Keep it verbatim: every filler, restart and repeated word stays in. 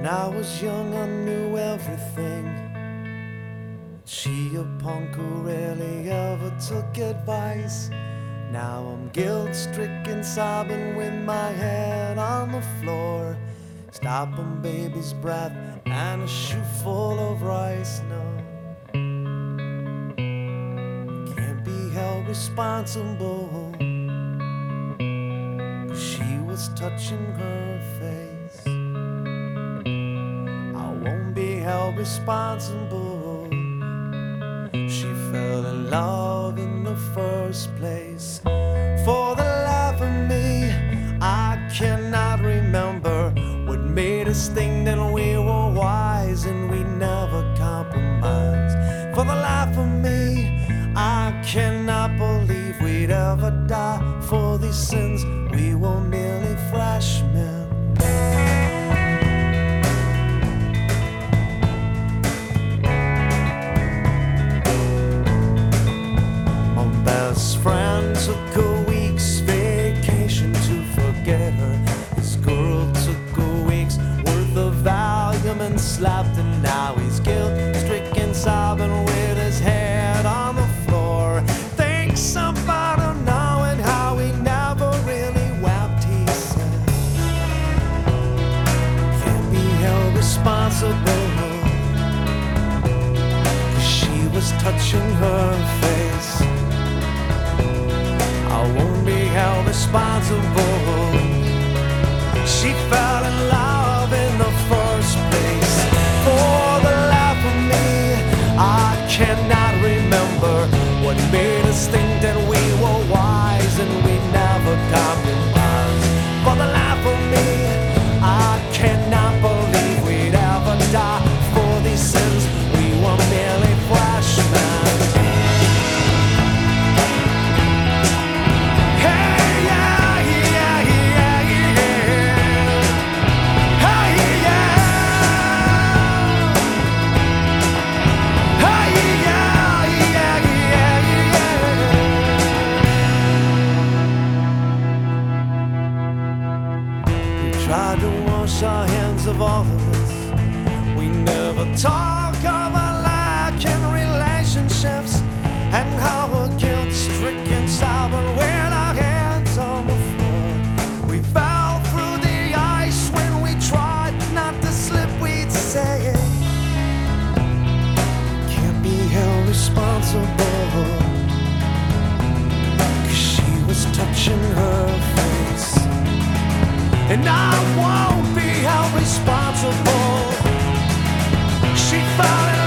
I was young, I knew everything. She a punk who rarely ever took advice. Now I'm guilt-stricken, sobbing with my head on the floor, stopping baby's breath and a shoe full of rice. No, can't be held responsible, 'cause she was touching her face. I won't be held responsible. She fell in love in the first place. For the life of me, I cannot remember what made us think that we were wise and we never compromised. For the life of me, I cannot believe we'd ever die for these sins. We were merely freshmen. Friend took a week's vacation to forget her. His girl took a week's worth of Valium and slapped, and now he's guilt-stricken, sobbing with his head on the floor. Thinks about her now and how he never really wept, he said. Can't be held responsible, 'cause she was touching her face. I won't be held responsible. She fell in love in the first place. For the life of me, I cannot remember what made us think that we were wise and we never compromised. For the life of me, I cannot believe we'd ever die for these sins. We were merely freshmen. Tried to wash our hands of all of this. We never talk of our lack in relationships and how we're guilt-stricken, sobbing with our hands on the floor. We fell through the ice when we tried not to slip, we'd say it. Can't be held responsible, 'cause she was touching her face. And I won't be held responsible. She fell in